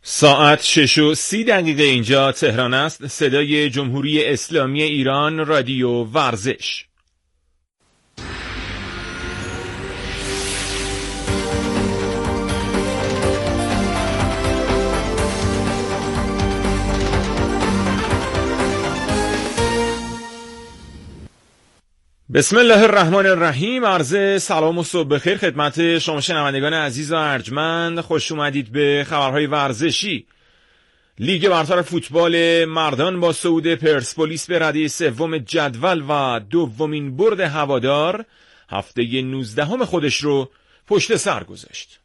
ساعت 6:30 اینجا تهران است. صدای جمهوری اسلامی ایران، رادیو ورزش. بسم الله الرحمن الرحیم. عرض سلام و صبح بخیر خدمت شما شنوندگان عزیز و ارجمند. خوش اومدید به خبرهای ورزشی. لیگ برتر فوتبال مردان با صعود پرسپولیس به رده سوم جدول و دومین برد هوادار هفته 19 خودش رو پشت سر گذاشت.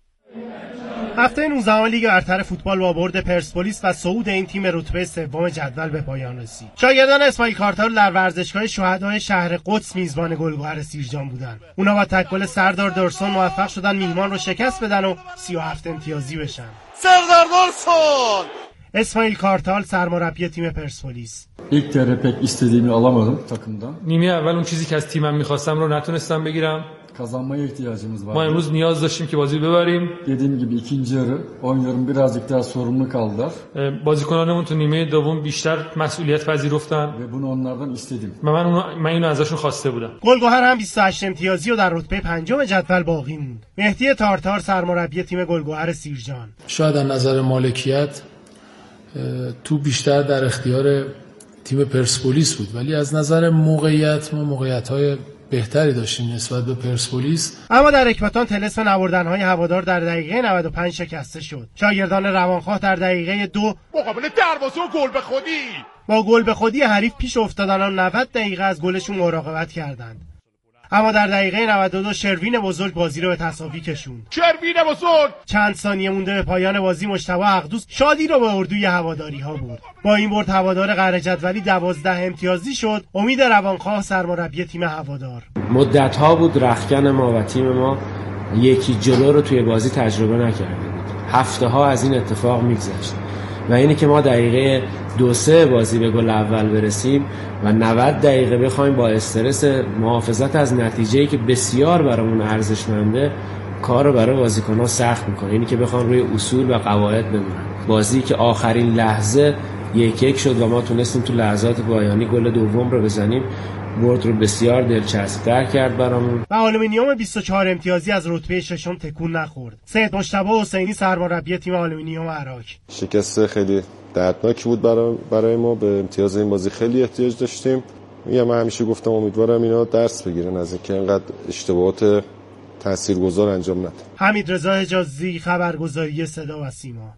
هفته 19 لیگ برتر فوتبال با برد پرسپولیس و صعود این تیم رتبه سوم جدول به پایان رسید. شاگردان اسماعیل کارتال در ورزشگاه شهدای شهر قدس میزبان گلگهر سیرجان بودند. اونا با تکل سردار دورسون موفق شدن میهمان رو شکست بدن و 37 امتیازی بشن. سردار دورسون اسماعیل کارتال سرمربی تیم پرسپولیس: İlk kere pek istediğimi alamadım takımdan. نیمه اول اون چیزی که از تیمم می‌خواستم رو نتونستم بگیرم. Kazanmaya ihtiyacımız var. ما امروز نیاز داشتیم که بازی ببریم. Dediğim gibi ikinci yarı oyuncularım birazcık daha sorumlu kaldılar. بازیکنانمون تو نیمه دوم بیشتر مسئولیت پذیرفتن Ve bunu onlardan istedim. و من اینو ازشون خواسته بودم. گلگهر هم 28 امتیازی و در رتبه پنجم جدول باقی موند. مهدی تارتار سرمربی تیم گلگهر سیرجان: شاید از نظر مالکیت تو بیشتر در اختیار تیم پرسپولیس بود، ولی از نظر موقعیت ما موقعیت‌های بهتری داشتیم نسبت به پرسپولیس. اما در اکباتان طلسم نبردن‌های هوادار در دقیقه 95 شکسته شد. شاگردان روانخواه در دقیقه 2 مقابل دروازه و گل به خودی با گل به خودی حریف پیش افتادن و 90 دقیقه از گلشون مراقبت کردند. اما در دقیقه 92 شروین بزرگ بازی رو به تساوی کشوند. شروین بزرگ چند ثانیه مونده به پایان بازی مجتبی عقدوس شادی رو به اردوی هواداری ها برد. با این برد هوادار قهر جدولی 12 امتیازی شد. امید روانخواه سرمربی تیم هوادار: مدت ها بود رختکن ما و تیم ما یکی جلو رو توی بازی تجربه نکرده بود. هفته ها از این اتفاق میگذشت و اینی که ما دقیقه 2-3 بازی به گل اول برسیم و 90 دقیقه بخوایم با استرس محافظت از نتیجه‌ای که بسیار برامون ارزشمنده کار رو برای بازیکن‌ها سخت می‌کنه. اینی که بخوان روی اصول و قواعد بمونن. بازی که آخرین لحظه 1-1 شد و ما تونستیم تو لحظات پایانی گل دوم رو بزنیم، برد رو بسیار دلچسب‌تر کرد برامون. و آلومینیوم 24 امتیازی از رتبه ششم تکون نخورد. سید مجتبی حسینی سرمربی تیم آلومینیوم عراق: شکست خیلی دردناکی بود برای ما. به امتیاز این بازی خیلی احتیاج داشتیم. من همیشه گفتم امیدوارم اینا درس بگیرن از اینکه اینقدر اشتباهات تاثیرگذار انجام ندن. حمید رضا حجازی خبرگزاری صدا و سیما.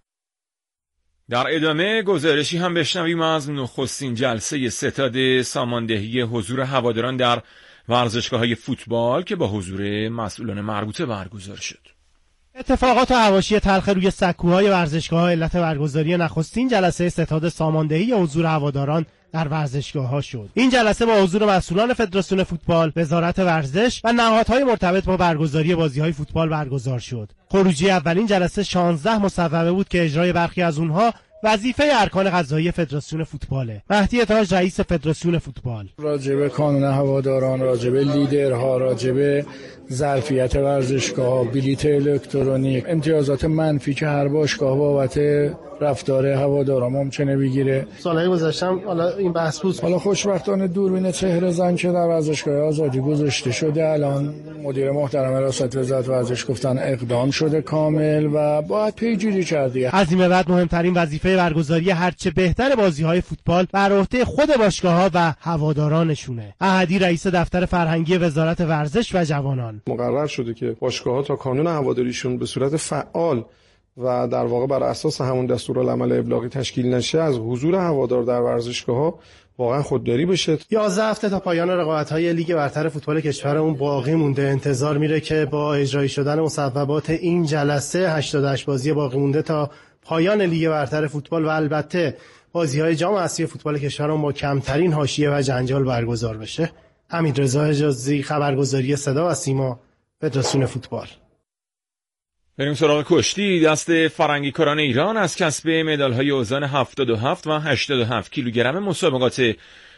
در ادامه گزارشی هم بشنویم از نخستین جلسه ستاد ساماندهی حضور هواداران در ورزشگاه‌های فوتبال که با حضور مسئولان مربوطه برگزار شد. اتفاقات و حواشی تلخ روی سکوهای ورزشگاه‌ها علت برگزاری نخستین جلسه ستاد ساماندهی حضور هواداران در ورزشگاه‌ها شد. این جلسه با حضور مسئولان فدراسیون فوتبال، وزارت ورزش و نهادهای مرتبط با برگزاری بازی‌های فوتبال برگزار شد. خروجی اولین جلسه 16 مصوبه بود که اجرای برخی از اونها وظیفه ارکان قضایی فدراسیون فوتباله. مهدی تاج رئیس فدراسیون فوتبال: راجب کانون هواداران، راجب لیدرها، راجب ظرفیت ورزشگاه، بلیت الکترونیک، امتیازات منفی که هر باشگاه بابت رفتار هوادارا ممکنه بگیره. سالهای گذشتم حالا این بحث بود. حالا خوشبختانه دوربین چهره زن که در ورزشگاه آزادی گذاشته شده، الان مدیر محترم ریاست وزارت ورزش گفتن اقدام شده کامل و باید پیگیری کرده. از این به بعد مهمترین وظیفه برگزاری هرچه بهتر بازی‌های فوتبال بر عهده خود باشگاه‌ها و هوادارانشونه. احدی رئیس دفتر فرهنگی وزارت ورزش و جوانان: مقرر شده که باشگاه‌ها تا کانون هواداریشون به صورت فعال و در واقع بر اساس همون دستورالعمل ابلاغی تشکیل نشه، از حضور هوادار در ورزشگاه‌ها واقعا خودداری بشه. 11 هفته تا پایان رقابت‌های لیگ برتر فوتبال کشورمون باقی مونده. انتظار میره که با اجرایی شدن مصوبات این جلسه 88 بازی باقی مونده تا پایان لیگ برتر فوتبال و البته بازی‌های جام اسیای فوتبال کشورمون با کمترین حاشیه و جنجال برگزار بشه. حمید رضا حجازی خبرگزاری صدا و سیما، فدراسیون فوتبال. بریم سراغ کشتی. دست فرنگیکاران ایران از کسب مدال‌های اوزان 77 و 87 کیلوگرم مسابقات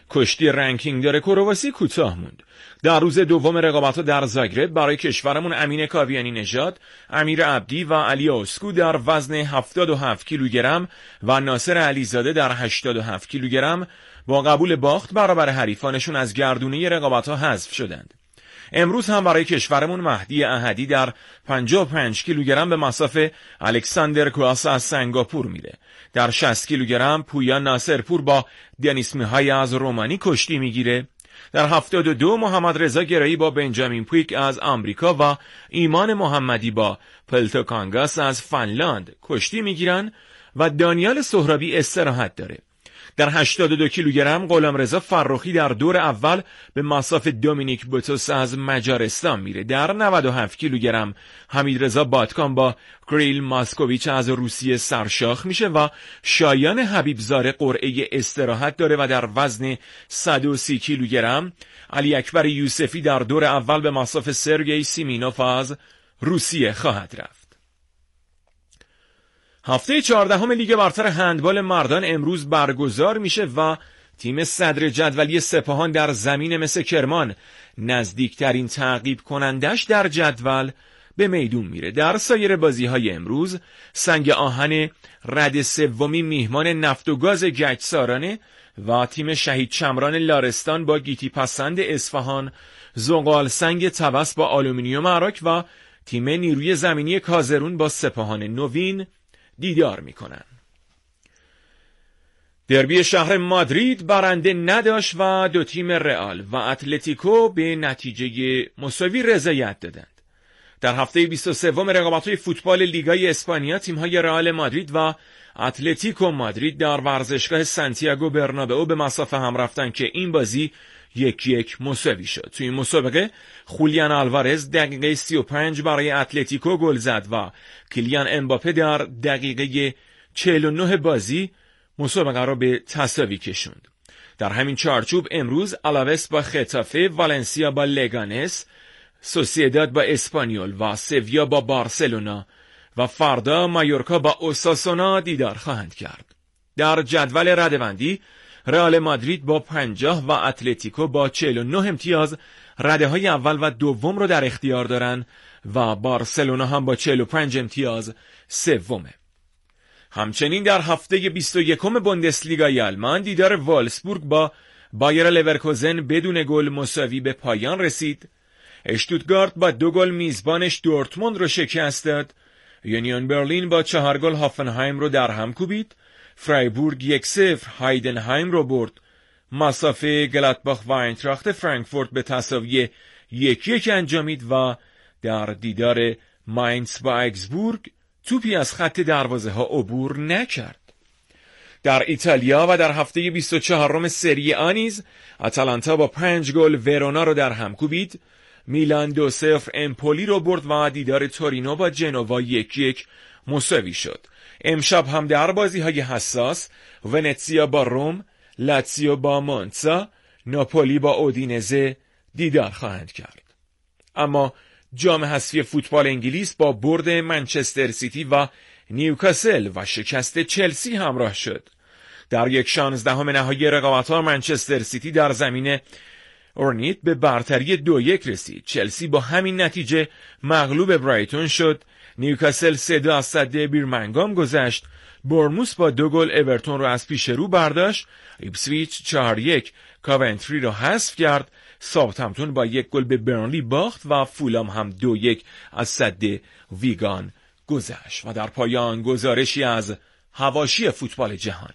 کشتی رنکینگ داره کرواسی کوتاه موند. در روز دوم رقابت‌ها در زاگرب برای کشورمون امین کاویانی نژاد، امیر عبدی و علی اسکو در وزن 77 کیلوگرم و ناصر علیزاده در 87 کیلوگرم با قبول باخت برابر حریفانشون از گردونه رقابت‌ها حذف شدند. امروز هم برای کشورمون مهدی احدی در 55 کیلوگرم به مصاف الکساندر کواس از سنگاپور میره. در 60 کیلوگرم پویا ناصرپور با دنیس میهای از رومانی کشتی میگیره. در 72 محمد رضا گرایی با بنجامین پویک از آمریکا و ایمان محمدی با پلتو کانگاس از فنلاند کشتی میگیرن و دانیال سهرابی استراحت داره. در 82 کیلوگرم غلامرضا فرخی در دور اول به مصاف دومینیک بوتوس از مجارستان میره. در 97 کیلوگرم حمیدرضا باتکان با کریل ماسکوویچ از روسیه سرشاخ میشه و شایان حبیبزاده قرعه استراحت داره و در وزن 130 کیلوگرم علی اکبر یوسفی در دور اول به مصاف سرگئی سیمینوف از روسیه خواهد رفت. هفته 14 لیگ برتر هندبال مردان امروز برگزار میشه و تیم صدر جدولی سپاهان در زمین مس کرمان نزدیکترین تعقیب کنندش در جدول به میدون میره. در سایر بازی‌های امروز سنگ آهن رد سومی میهمان نفت و گاز گچسارانه و تیم شهید چمران لارستان با گیتی پسند اصفهان، زغال سنگ طبس با آلومینیوم عراق و تیم نیروی زمینی کازرون با سپاهان نوین دیدار میکنن. دربی شهر مادرید برنده نداشت و دو تیم رئال و اتلتیکو به نتیجه مساوی رضایت دادند. در هفته 23 رقابت‌های فوتبال لیگای اسپانیا تیم‌های رئال مادرید و اتلتیکو مادرید در ورزشگاه سانتیاگو برنابئو به مسافه هم رفتن که این بازی 1-1 مساوی شد. توی این مسابقه خولیان آلوارز دقیقه 35 برای اتلتیکو گل زد و کیلیان امباپه در دقیقه 49 بازی مسابقه را به تساوی کشوند. در همین چارچوب امروز آلاوس با خطافه، والنسیا با لگانس، سوسییداد با اسپانیول و سویا با بارسلونا و فردا مایورکا با اوساسونا دیدار خواهند کرد. در جدول رده‌بندی رئال مادرید با 50 و اتلتیکو با 49 امتیاز رده‌های اول و دوم رو در اختیار دارن و بارسلونا هم با 45 امتیاز سومه. همچنین در هفته 21 بوندسلیگای آلمان دیدار والسبورگ با بایر لورکوزن بدون گل مساوی به پایان رسید. اشتوتگارت با 2 گل میزبانش دورتموند رو شکست داد. یونیون برلین با 4 گل هافنهایم رو در هم کوبید. فرایبورگ 1-0 هایدنهایم رو برد. مسافه گلادباخ و اینتراخت فرانکفورت به تساوی 1-1 انجامید و در دیدار ماینز با اگزبورگ توپی از خط دروازه ها عبور نکرد. در ایتالیا و در هفته 24 سری آ نیز آتالانتا با 5 گل ورونا رو در هم کوبید. میلان 2-0 امپولی رو برد و دیدار تورینو با جنوا 1-1 مساوی شد. امشب هم در بازی‌های حساس ونتسیا با روم، لاتزیو با مونزا، ناپولی با اودینزه دیدار خواهند کرد. اما جام حذفی فوتبال انگلیس با برد منچستر سیتی و نیوکاسل و شکست چلسی همراه شد. در 1/16 نهایی رقابت‌ها منچستر سیتی در زمین اورنیت به برتری 2-1 رسید. چلسی با همین نتیجه مغلوب برایتون شد. نیوکاسل 3-2 از سده بیرمنگام گذشت. بورنموث با 2 گل اورتون رو از پیش رو برداشت. ایپسویچ 4-1 کاونتری رو حذف کرد. ساوثهمپتون با 1 گل به برنلی باخت و فولام هم 2-1 از سده ویگان گذشت. و در پایان گزارشی از حواشی فوتبال جهان.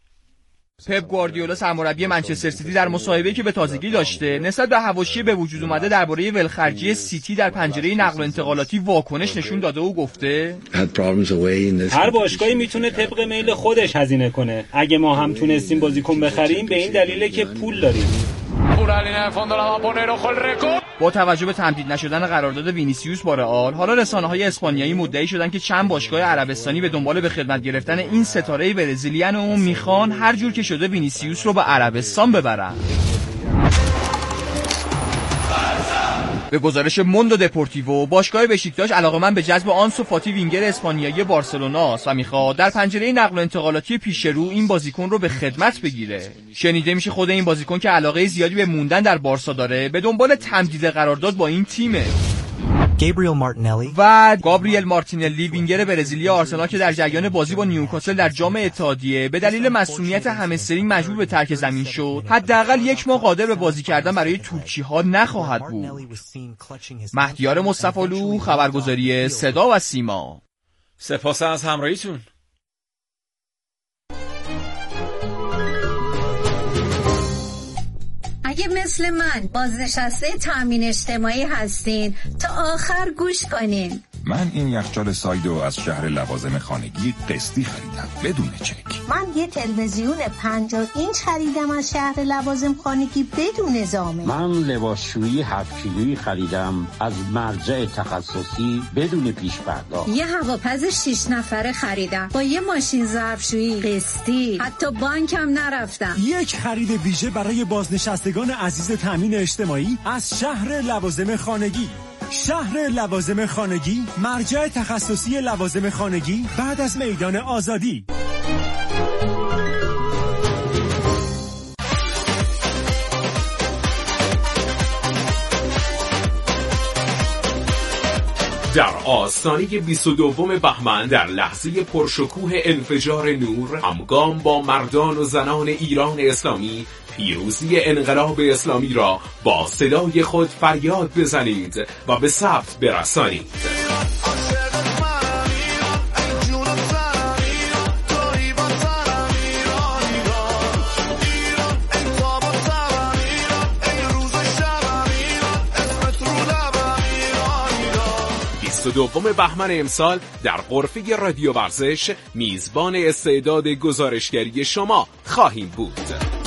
پپ گواردیولا سرمربی منچستر سیتی در مصاحبه‌ای که به تازگی داشته نسبت به حواشی به وجود اومده درباره ولخرجی سیتی در پنجره نقل و انتقالاتی واکنش نشون داده و گفته هر باشگاهی میتونه طبق میل خودش هزینه کنه. اگه ما هم تونستیم بازیکن بخریم به این دلیله که پول داریم. با توجه به تمدید نشدن قرارداد وینیسیوس با رئال، حالا رسانه‌های اسپانیایی مدعی شدن که چند باشگاه عربستانی به دنبال به خدمت گرفتن این ستاره برزیلیان و میخوان هر جور که شده وینیسیوس رو به عربستان ببرن. به گزارش موندو دپورتیو، باشگاه بشیکتاش علاقه‌مند به جذب آنسو فاتی وینگر اسپانیایی بارسلونا است و میخواد در پنجره نقل و انتقالاتی پیش رو این بازیکن رو به خدمت بگیره. شنیده میشه خود این بازیکن که علاقه زیادی به موندن در بارسا داره به دنبال تمدید قرارداد با این تیمه. گابریل مارتینلی وینگر برزیلی آرسنال که در جریان بازی با نیوکاسل در جام اتحادیه به دلیل مسئولیت همسترینگ مجبور به ترک زمین شد، حداقل 1 ماه قادر به بازی کردن برای ترکی‌ها نخواهد بود. مهدیار مصطفی‌لو، خبرگزاری صدا و سیما. سپاس از همراهیتون. اگه مثل من بازنشسته تامین اجتماعی هستین تا آخر گوش کنین. من این یخچال سایدو از شهر لوازم خانگی قسطی خریدم بدون چک. من یه تلویزیون 50 اینچ خریدم از شهر لوازم خانگی بدون زامن. من لباسشویی 7 کیلویی خریدم از مرجع تخصصی بدون پیش پرداخت. یه هواپز 6 نفره خریدم با یه ماشین ظرفشویی قسطی، حتی بانکم نرفتم. یک خرید ویژه برای بازنشستگان عزیز تامین اجتماعی از شهر لوازم خانگی. شهر لوازم خانگی، مرجع تخصصی لوازم خانگی بعد از میدان آزادی. در آستانه 22 بهمن در لحظه پرشکوه انفجار نور، همگام با مردان و زنان ایران اسلامی پیروزی انقلاب اسلامی را با صدای خود فریاد بزنید و به ثبت برسانید. دوم بهمن امسال در غرفه رادیو ورزش میزبان استعداد گزارشگری شما خواهیم بود.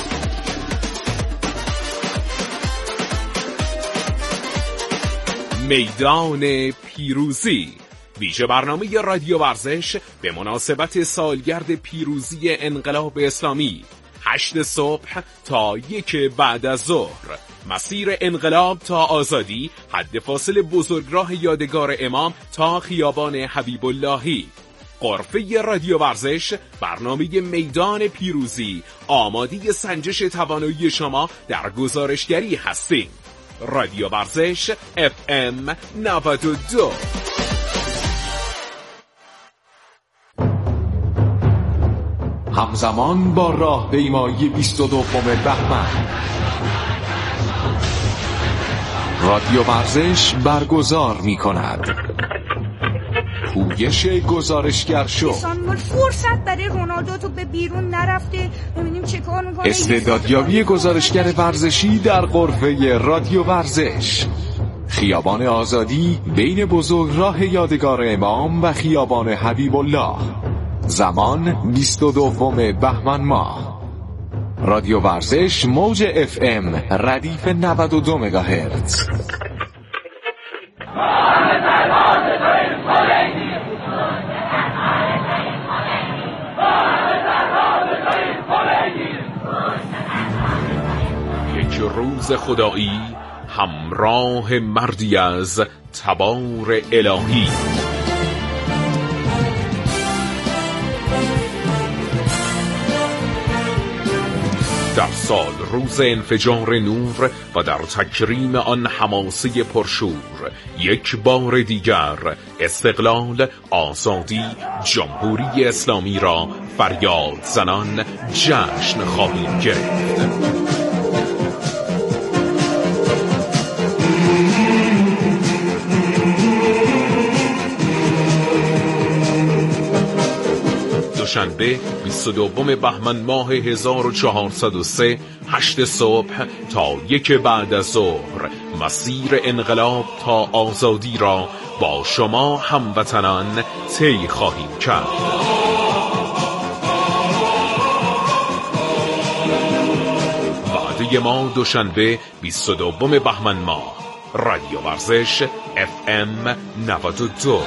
میدان پیروزی، ویژه برنامه رادیو ورزش به مناسبت سالگرد پیروزی انقلاب اسلامی، 8 صبح تا 1 بعد از ظهر. مسیر انقلاب تا آزادی، حد فاصل بزرگراه یادگار امام تا خیابان حبیب اللهی. غرفه رادیو ورزش، برنامه میدان پیروزی، آماده سنجش توانایی شما در گزارشگری هستیم. رادیو ورزش FM 92. همزمان با راهپیمایی 22 بهمن، رادیو ورزش برگزار می کند پویش گزارشگر شو. فرصت برای رونالدو تو به بیرون نرفته، ببینیم چه کار میکنه. استعدادیابی گزارشگر ورزشی در غرفه رادیو ورزش، خیابان آزادی بین بزرگراه یادگار امام و خیابان حبیب الله. زمان 22 بهمن ماه. رادیو ورزش موج FM ردیف 92 مگاهرتز. یک روز خدایی همراه مردی از تبار الهی. در سال روز انفجار نور و در تکریم آن حماسه پرشور، یک بار دیگر استقلال، آزادی، جمهوری اسلامی را فریاد زنان جشن خواهیم گرفت. دوشنبه 22 بهمن ماه 1403، 8 صبح تا 1 بعد از ظهر، مسیر انقلاب تا آزادی را با شما هموطنان طی خواهیم کرد. وعده ما دوشنبه 22 بهمن ماه، رادیو ورزش FM 92.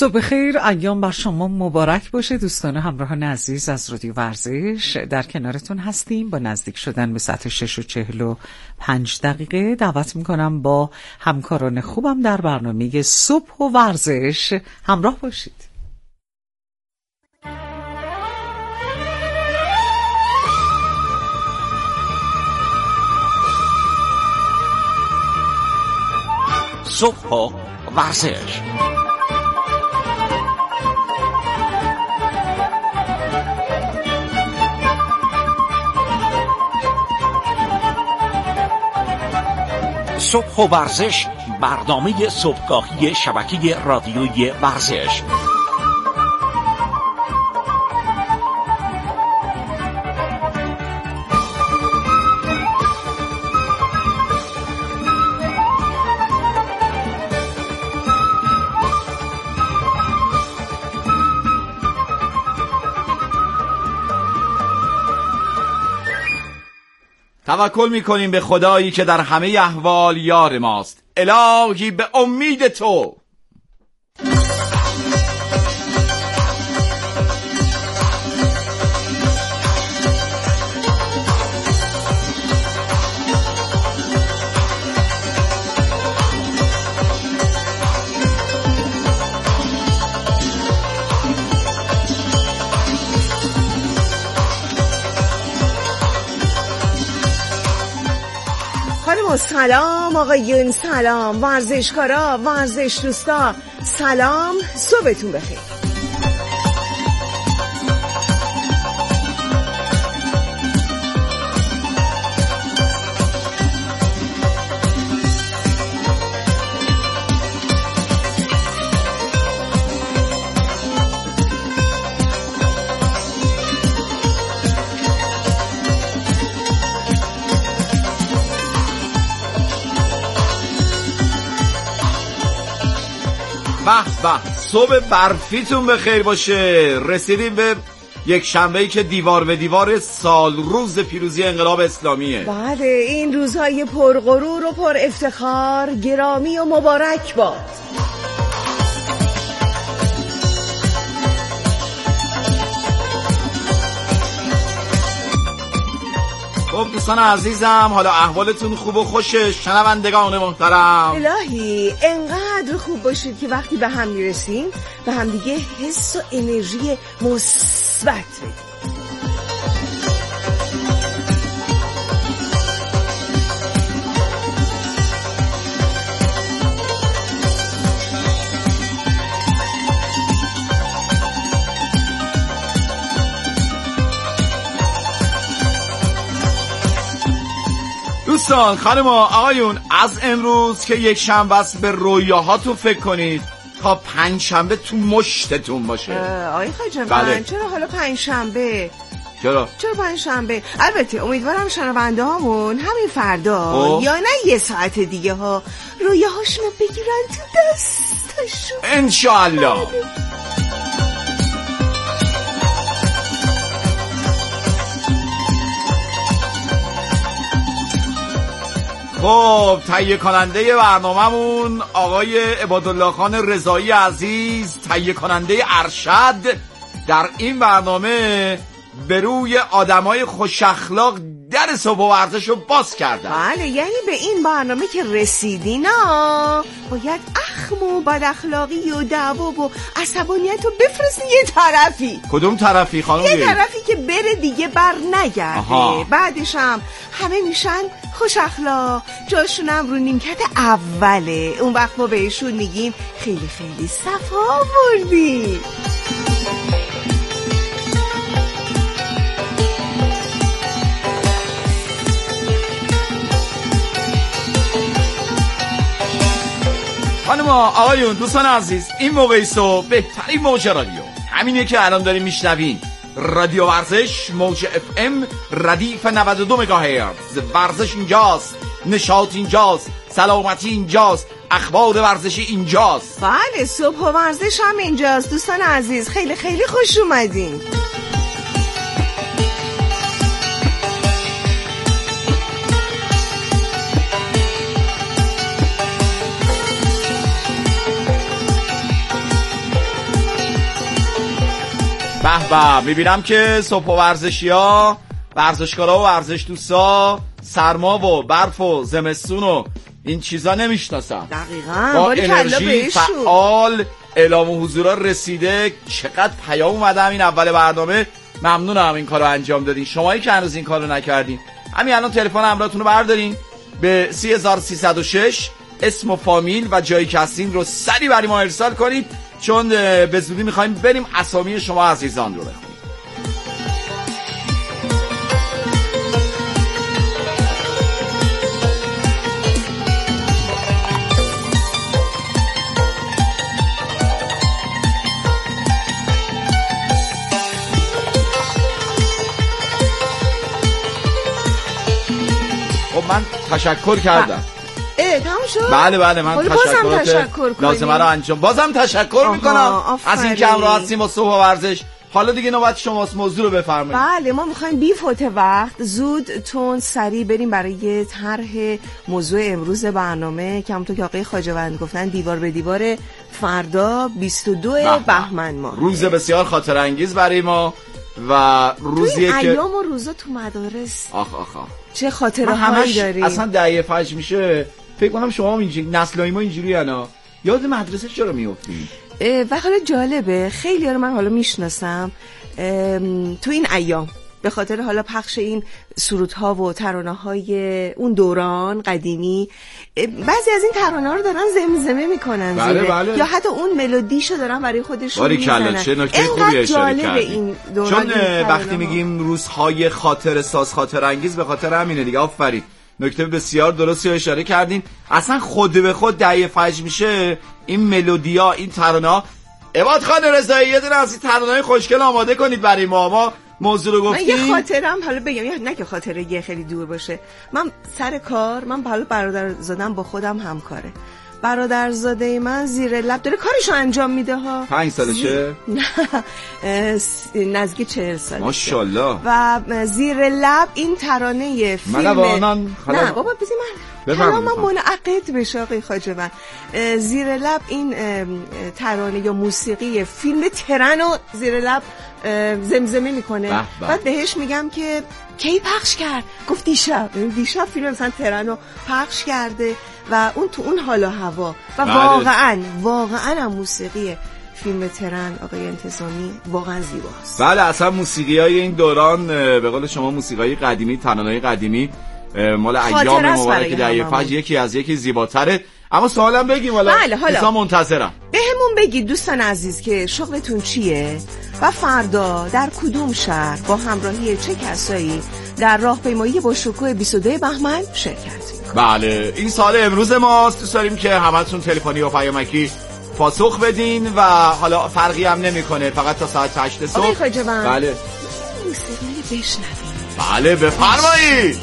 صبح خیر، ایام بر شما مبارک باشه دوستان همراهان عزیز از رادیو ورزش. در کنارتون هستیم با نزدیک شدن به ساعت 6:45 دعوت میکنم با همکاران خوبم در برنامه صبح و ورزش همراه باشید. صبح و ورزش. صبح و ورزش، برنامه صبحگاهی شبکه رادیویی ورزش. توکل میکنیم به خدایی که در همه احوال یار ماست. الهی به امید تو. سلام آقایون، سلام ورزشکارا، ورزش دوستا، سلام، صبحتون بخیر. به صبح برفیتون بخیر باشه. رسیدیم به یک شنبه‌ای که دیوار به دیوار سال روز پیروزی انقلاب اسلامیه. بله، این روزهای پرغرور و پر افتخار گرامی و مبارک باد. خب دوستان عزیزم، حالا احوالتون خوب و خوشه؟ شنوندگان محترم، الهی انقدر خوب باشید که وقتی به هم میرسیم به هم دیگه حس و انرژی مثبت بدیم. دوستان، خانم آقایون، از امروز که یک شنبه است به رویاهاتون فکر کنید تا پنجشنبه تو مشتتون باشه. آقای خواجه بله. من چرا حالا پنجشنبه؟ چرا پنجشنبه؟ البته امیدوارم شنونده هامون همین فردا یا نه یه ساعت دیگه ها رویاهاشونو بگیرن تو دستشون انشالله. خب تهیه کننده برنامه‌مون آقای عبادالله خان رضایی عزیز، تهیه کننده ارشد در این برنامه، به روی آدمای خوش اخلاق در صبح و ورزش رو باز کردن. بله، یعنی به این برنامه که رسیدینا باید اخم و بد اخلاقی و دعوا و عصبانیت رو بفرستی یه طرفی. کدوم طرفی خانم؟ یه طرفی که بره دیگه بر نگرده. بعدش هم همه میشن خوش اخلاق، جاشونم رو نیمکت اوله. اون وقت ما بهشون میگیم خیلی خیلی صفا آوردی. خانم آقایون، دوستان عزیز، این موقعی صبح بهترین موج رادیو همینه که الان داریم میشنوین. رادیو ورزش، موج FM ردیف 92 مگاهرتز. ورزش اینجاست، نشاط اینجاست، سلامتی اینجاست، اخبار ورزشی اینجاست. بله، صبح و ورزش هم اینجاست. دوستان عزیز خیلی خیلی خوش اومدین. به میبینم که صبح ورزشی‌ها، ورزشکارا و ورزش دوستا سرما و برف و زمستون و این چیزا نمیشناسن. دقیقاً. با انرژی فعال اعلام حضورا رسیده. چقدر پیام اومده همین اول برنامه. ممنونم این کارو انجام دادین. شمایی که هنوز این کارو نکردین همین الان تلفن همراهتون رو بردارین به 3306 اسم و فامیل و جایی که هستین رو سریع برای ما ارسال کنید، چون به زودی میخوایم بریم اسامی شما عزیزان رو بخونیم. من تشکر کردم. تمام شد؟ بله من تشکرات لازمه رو انجام. بازم تشکر میکنم از این که همراه هستیم با صبح ورزش. حالا دیگه نوبت شماست، موضوع رو بفرمایید. بله ما میخوایم بی فوت وقت زود تون سریع بریم برای طرح موضوع امروز برنامه که همونطور که آقای خواجه‌وند گفتن دیوار به دیوار فردا 22 بهمن ما. روز بسیار خاطر انگیز برای ما و روزیه که ایام و روزا تو مدارس آخ چه خاطره هایی داریم. اصلا دعیه فجر میشه فکر کنم شما هم اینجوری نسلای ما اینجوری انا یاد مدرسه چرا میافتید. و حالا جالبه خیلی ها رو من حالا میشناسم تو این ایام به خاطر حالا پخش این سرودها و ترانه‌های اون دوران قدیمی بعضی از این ترانه‌ها رو دارن زمزمه میکنن. بله. یا حتی اون ملودیشو دارن برای خودشون میزنن. چه نکته خوبی اشاره کردین. چون وقتی میگیم روزهای خاطر ساز خاطر انگیز به خاطر همینه دیگه. آفرین، نکته بسیار درستی رو اشاره کردین. اصلا خود به خود دعیه فجر میشه این ملودیا، این ترانه‌ها. عباد خان رضایی یه دونه از این ترانه‌های خوشگل آماده کنید برای ما موضوع رو گفتیم. من یه خاطرم حالا بگم، نه که خاطره یه خیلی دور باشه. من سر کار، من حالا برادرزادم با خودم همکاره. برادرزاده من زیر لب داره کارشو انجام میده ها. 5 سالشه؟ نه نزدیک 40 سالشه. ماشاءالله. و زیر لب این ترانه فیلم نه بابا بذار من منعقد بشه آقای خواجه‌وند. زیر لب این ترانه یا موسیقی فیلم ترنو زیر لب زمزمه میکنه. بعد بهش میگم که کی پخش کرد؟ گفت دیشب فیلم مثلا ترنو پخش کرده و اون تو اون حال و هوا و واقعا هم موسیقی فیلم ترن آقای انتظامی واقعا زیباست. بله اصلا موسیقیای این دوران به قول شما موسیقیای قدیمی، ترانه‌های قدیمی مال ایام مبارک دعیه فجر یکی زیباتره. اما سوالم بگیم حالا حالا منتظرم بهمون بگید دوستان عزیز که شغلتون چیه و فردا در کدوم شهر با همراهی چه کسایی در راهپیمایی با شکوه 22 بهمن شرکت. بله این سال امروز ماست. دوست داریم که همتون تلفنی و پیامکی پاسخ بدین و حالا فرقی هم نمیکنه، فقط تا ساعت 8 صبح. آقای خواجه‌وند بله موسیقی بشنویم. بله بفرمایید.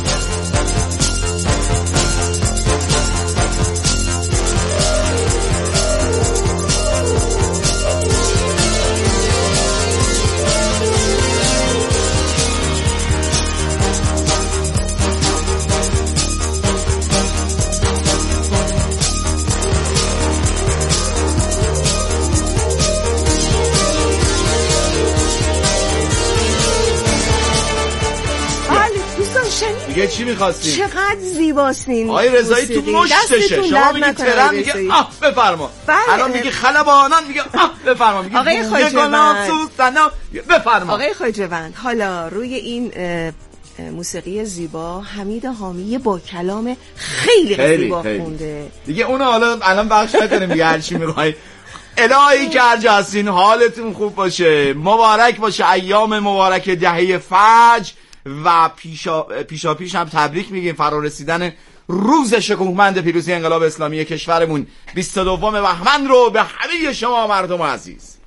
دیگه چی می‌خواستین؟ چقدر زیباستین. آقای رضایی تو مشتشه. شما میگی ترن میگه بفرما. الان میگه خلبانان میگه بفرما. میگه آقای خواجه‌وند بفرما. آقای خواجه‌وند حالا روی این موسیقی زیبا حمید حامی با کلام خیلی زیبا خونده. دیگه اون حالا الان بخش نکنیم دیگه هر چی می‌خواید. الهی که هر جا هستین حالتون خوب باشه، مبارک باشه ایام مبارک دهه فجر و پیشا پیش هم تبریک میگیم فرا رسیدن روز شکوهمند پیروزی انقلاب اسلامی کشورمون 22 بهمن رو به همه شما مردم عزیز.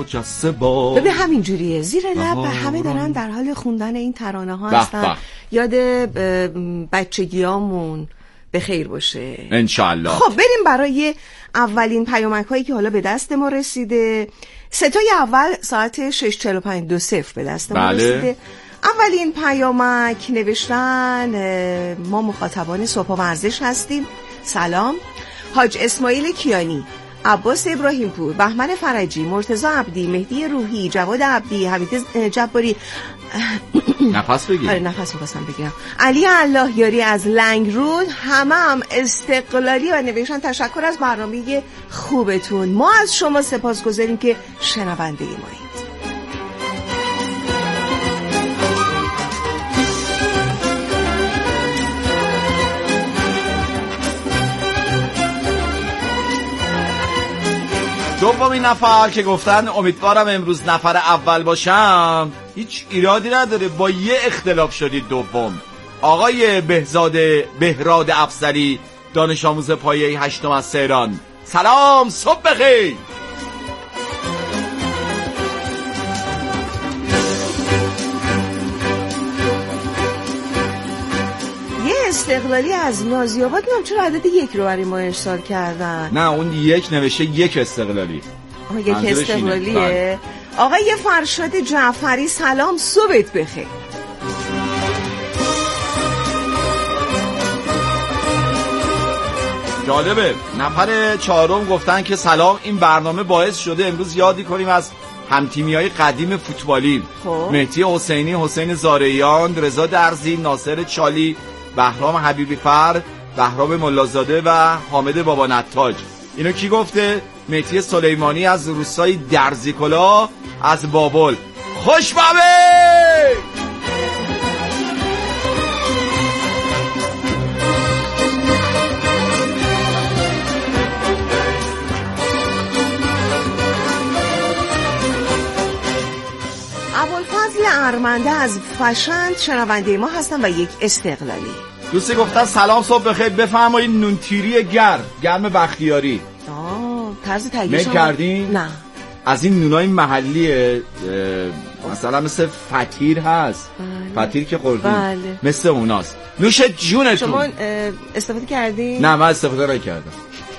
برجسته با. ببین همین جوریه، زیر لب همه دارن در حال خوندن این ترانه ها هستن. یاد بچگیامون به خیر باشه انشالله. خب بریم برای اولین پیامک هایی که حالا به دست ما رسیده. ستای اول ساعت 6:45 به دست ما رسیده. اولین پیامک نوشتن ما مخاطبان صبح ورزش هستیم. سلام، حاج اسماعیل کیانی، عباس ابراهیم پور، بهمن فرجی، مرتضی عبدی، مهدی روحی، جواد عبدی، حمید جباری. نفس بگیر. آره نفس می‌خواستم بگیرم. علی الله یاری از لنگرود، هم استقلالی و نوشتن تشکر از برنامه خوبتون. ما از شما سپاسگزاریم که شنونده مایید. دومین نفر که گفتن امیدوارم امروز نفر اول باشم، هیچ ایرادی نداره، با یه اختلاف شدید دوم. آقای بهراد افسری، دانش آموز پایه 8 از تهران. سلام، صبح بخیر. استقلالی از نازی‌آباد نام چرا عدد 1 رو برای ما ارسال کردن؟ نه اون 1 نوشته 1 استقلالی. یک استقلالیه. آقای فرشاد جعفری سلام، صبحت بخیر. جالبه، نفر 4 گفتن که سلام، این برنامه باعث شده امروز یادی کنیم از همتیمی‌های قدیم فوتبالی. مهدی حسینی، حسین زارعیان، رضا درزی، ناصر چالی، بهرام حبیبی فرد، بهرام ملازاده و حامد بابا نتاج. اینو کی گفته؟ مهدی سلیمانی از روستای درزیکلا از بابل. خوش بابه! ابوالفضل ارمنده از فشند شنونده ما هستن و یک استقلالی. دوستی گفتن سلام، صبح بخیر، بفرمایید نونتیری گرم بختیاری. طرز تهیه‌اش کردین؟ نه. از این نونای محلیه، مثلا مثل فطیر هست. فطیر که خوردیم. بله. مثل اوناست. نوش جونتون. شما استفاده کردین؟ نه من استفاده نکردم.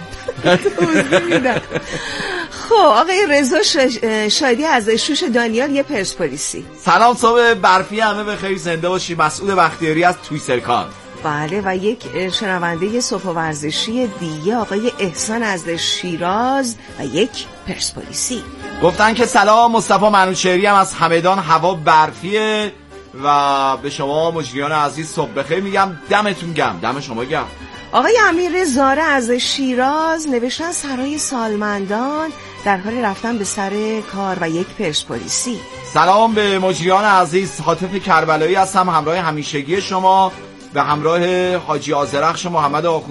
خب آقای رضا شادی از شوش دانیال یه پرسپولیسی. سلام، صبح برفی همه بخیر، زنده باشی. مسعود بختیاری از تویسرکان. بله و یک شنونده صبح ورزشی دیگه آقای احسان از شیراز و یک پرسپولیسی. گفتن که سلام، مصطفی منوچهری هم از همدان، هوا برفیه و به شما مجریان عزیز صبح بخیر میگم. دمتون گرم. دم شما گرم. آقای امیر زاره از شیراز نوشتن سرای سالمندان در حال رفتن به سر کار و یک پرسپولیسی. سلام به مجریان عزیز، حاطف کربلایی هستم، همراه همیشگی شما به همراه حاجی آذرخش محمد